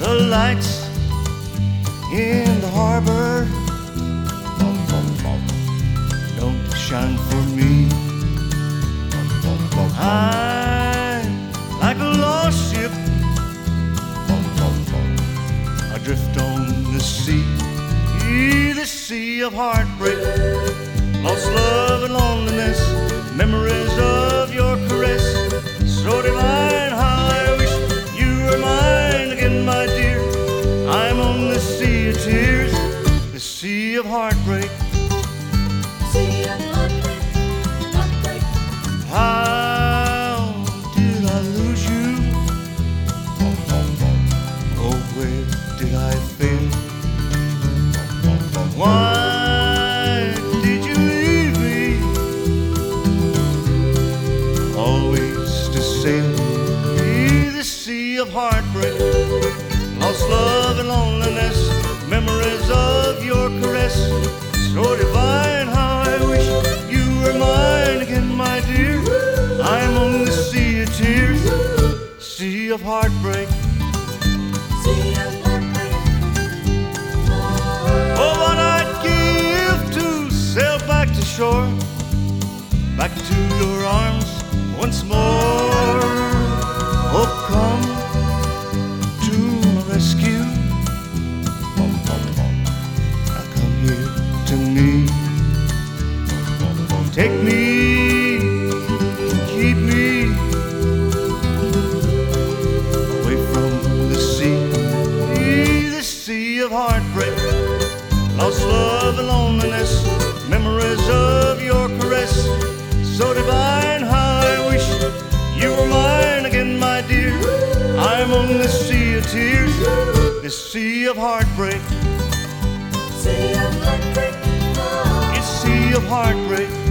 the lights in the harbor don't shine for me. I'm like a lost ship adrift on the sea, the sea of heartbreak, lost love and loneliness, memories of your caress, so divine how I wish you were mine again, my dear. I'm on the sea of tears, the sea of heartbreak. How did I lose you? Oh, where did I fail? Why did you leave me? Always to sail the sea of heartbreak, lost love and loneliness, memories of your caress, so divine how I wish you were mine again, my dear. I'm on the sea of tears, sea of heartbreak. Oh, what I'd give to sail back to shore, back to your arms once more. Oh, come to my rescue. Come here to me. Take me, keep me away from the sea of heartbreak, lost love and loneliness, memories of your caress, so divine how I wish you were mine again, my dear. I'm on the sea of tears, the sea of heartbreak. It's sea of heartbreak.